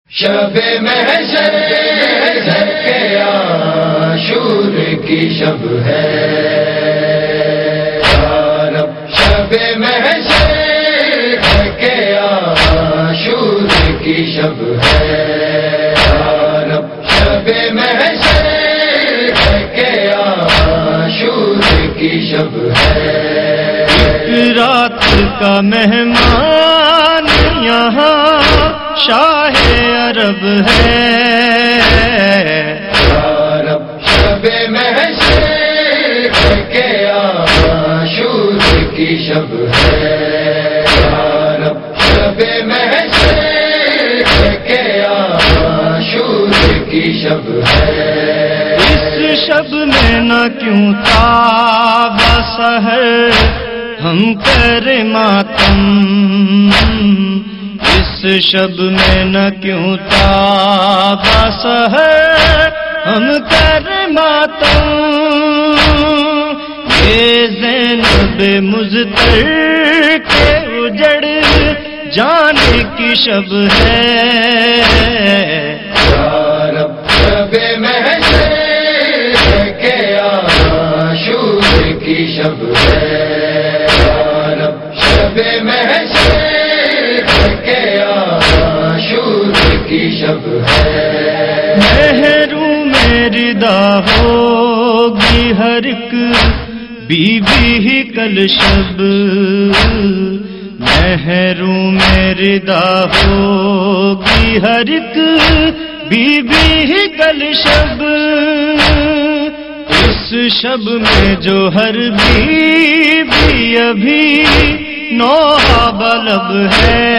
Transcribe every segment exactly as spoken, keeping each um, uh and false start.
شب محشر کے عاشور کی شب ہے یارب، شب محشر کے عاشور کی شب ہے یارب، شب محشر کے عاشور کی شب ہے۔ ایک رات کا مہمان یہاں شاہ عرب ہے یارب، شب محشر کے عاشور کی شب ہے یارب، شب محشر کے عاشور کی شب ہے۔ اس شب میں نہ کیوں تاب سحر ہم کرے ماتم، اس شب میں نہ کیوں تاب سحر ہم کرے ماتم، یہ زینب مضطر کے اجڑ جانے کی شب ہے یارب، شب محشر کے عاشور کی شب ہے یارب، شب محشر کے عاشور کی شب ہے۔ محروم ردا ہوگی ہر ایک بیوی ہی کل شب، محروم ردا ہوگی ہر ایک بیوی ہی کل شب، اس شب میں جو ہر بیوی ابھی نوحہ بلب ہے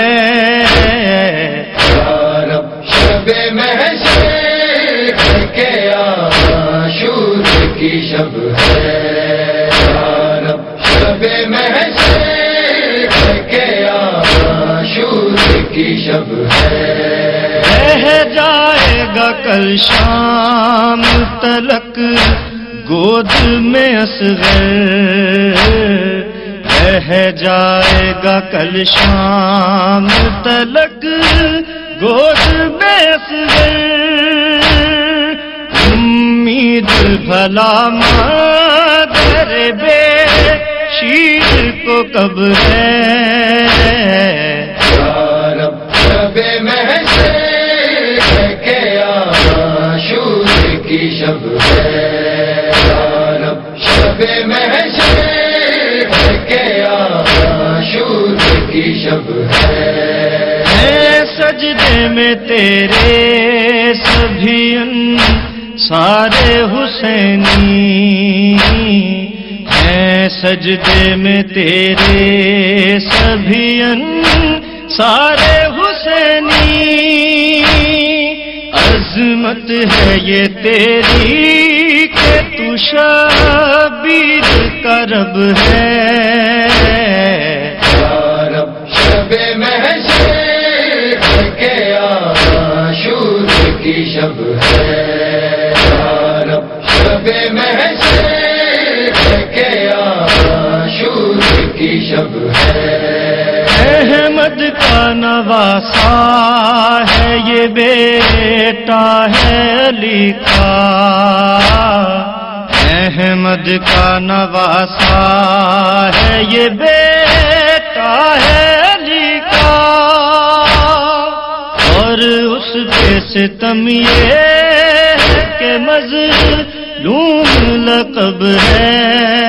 یارب، شب محشر کے عاشور کی شب ہے یارب، شب محشر کے عاشور کی شب ہے۔ رہ جائے گا کل شام تلک گود میں اصغر، رہ جائے گا کل شام تلک گود میں اصغر، امید بھلا مادر بے شیر کو کب ہے یارب، شب محشر کے عاشور کی شب ہے یارب، شب محشر کے عاشور کی شب ہے۔ میں سجدے میں تیرے سبھی سارے حسینی، میں سجدے میں تیرے سبھی سارے حسینی، عظمت ہے یہ تیری کہ تو شبیر کا رب ہے یارب، شب محشر کے عاشور کی شب ہے یارب، شب محشر کے عاشور کی شب ہے۔ احمد کا نواسا ہے یہ بیٹا ہے علی کا، احمد کا نواسا ہے یہ بیٹا ہے علی کا، اور اس پہ ستم یہ کہ مظلوم لقب ہے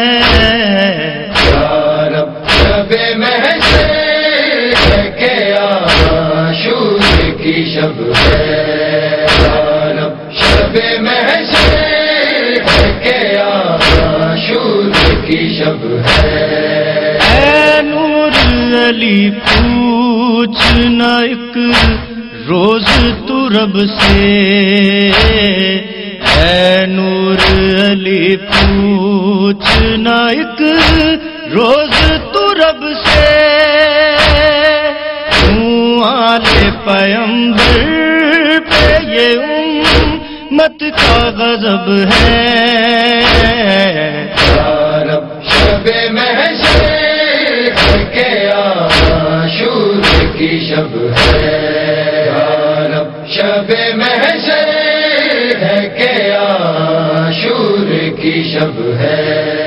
یارب، شب محشر کے عاشور کی شب ہے یارب، شب محشر کے عاشور کی شب ہے۔ اے نور علی پوچھنا ایک روز تو رب سے، اے نور علی پوچھنا ایک روز تو رب سے، کیوں آلے پیمبر پہ یہ امت کا غضب ہے یارب، شب محشر کے عاشور کی شب ہے یا رب کی شب ہے